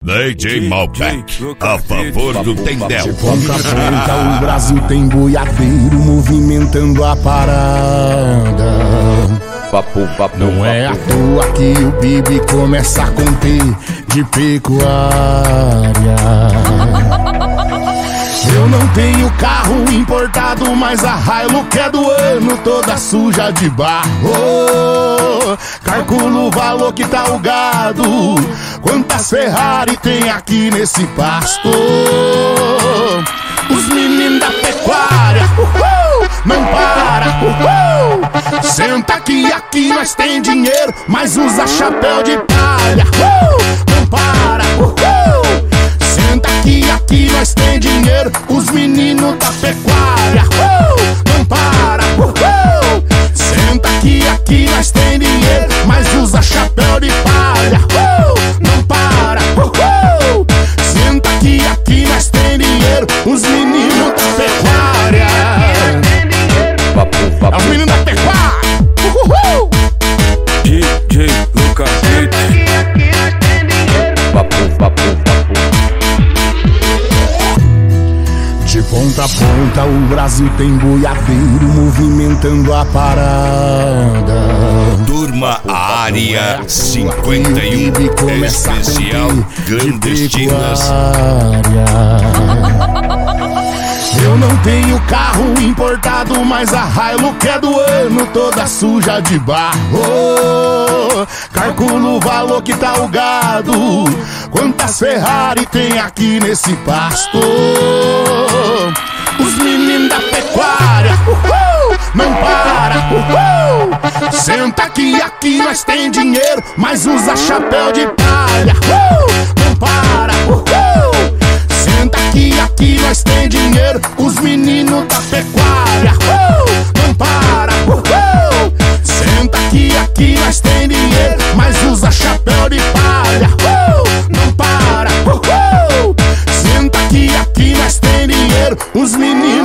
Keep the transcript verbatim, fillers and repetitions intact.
D J Malbec, a favor do Tendel. De ponta a ponta o Brasil tem boiadeiro movimentando a parada. Papo, papo, Não é à papo. toa que o Bibi começa a conter de pecuária. Eu não tenho carro importado, mas a Hilux é do ano, toda suja de barro. Calculo o valor que tá o gado, quantas Ferrari tem aqui nesse pasto. Os meninos da pecuária, uhul, não para, uhul. Senta aqui, aqui nós tem dinheiro, mas usa chapéu de palha, uhul, não para, uhul. Senta aqui, aqui nós tem dinheiro, os meninos da pecuária, uh, não para, uhul. Senta aqui, aqui nós tem dinheiro, mas usa chapéu de palha, uh, não para, uhul. Senta aqui, aqui nós tem dinheiro, os meninos da pecuária. Papo, papo. É os meninos da pecuária, uhul. D J Lucas Papo, papo, papo. De ponta a ponta o Brasil tem boiadeiro movimentando a parada. Turma Área cinquenta e um, especial clandestinas. Eu não tenho carro importado, mas a Hilux é do ano, toda suja de barro. Calculo o valor que tá o gado, quantas Ferrari tem aqui nesse pasto. Os meninos da pecuária, uhul, não para, uhul. Senta aqui, aqui nós tem dinheiro, mas usa chapéu de palha, uhul, não para, uhul. Senta aqui, aqui nós tem dinheiro, os meninos da pecuária, uh, não para, uhul. Senta aqui, aqui nós tem dinheiro, mas usa chapéu de palha, uh, não para, uhul. Senta aqui, aqui nós tem dinheiro, os meninos